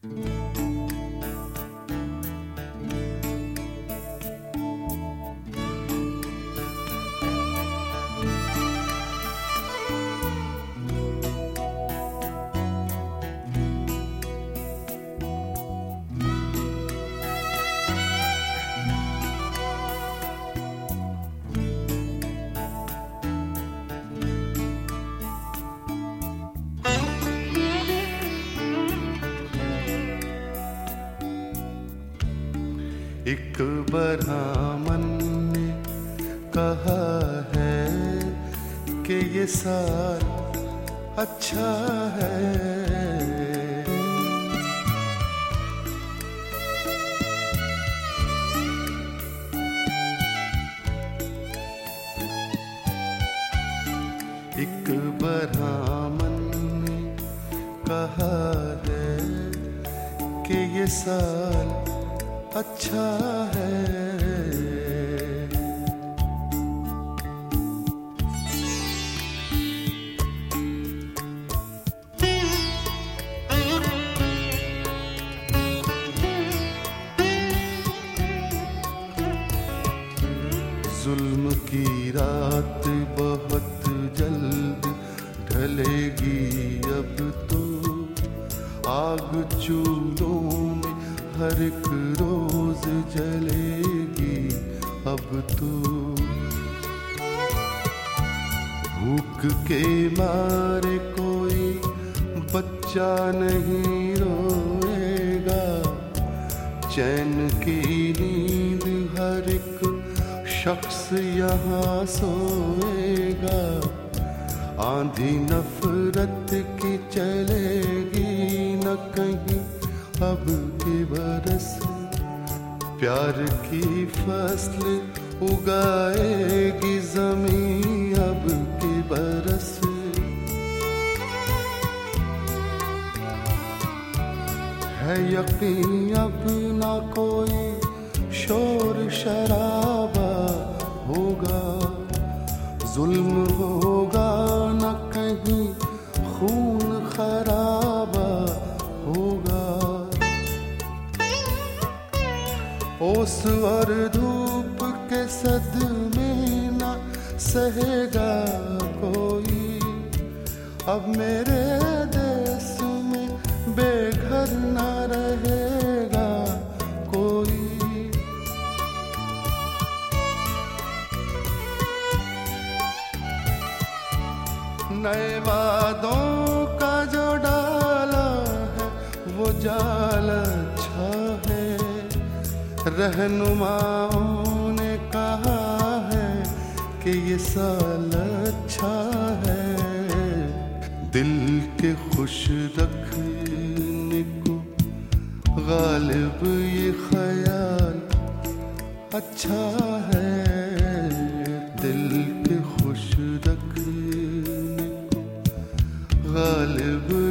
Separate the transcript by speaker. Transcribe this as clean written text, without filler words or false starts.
Speaker 1: एक ब्राह्मण ने कहा है कि ये साल अच्छा है। एक ब्राह्मण ने कहा है कि ये साल अच्छा है। जुल्म की रात बहुत जल्द ढलेगी अब तो, आग चूल्हों में हर एक रोज जलेगी अब तो। भूख के मारे कोई बच्चा नहीं रोएगा, चैन की नींद हर एक शख्स यहाँ सोएगा। आंधी नफरत की चलेगी न कहीं अब के बरस, प्यार की फसल उगाएगी ज़मीं अब के बरस। है यकीन अब ना कोई शोर शराबा होगा, जुल्म होगा न कहीं खून खराबा होगा। ओस और धूप के सदमे न सहेगा कोई, अब मेरे देश में बेघर न रहेगा कोई। नए वादों का जो डाला है वो जाल अच्छा है। रहनुमाओं ने कहा है कि ये साल अच्छा है। दिल के खुश रखने को गालिब ये ख्याल अच्छा है। दिल के खुश रखने को गालिब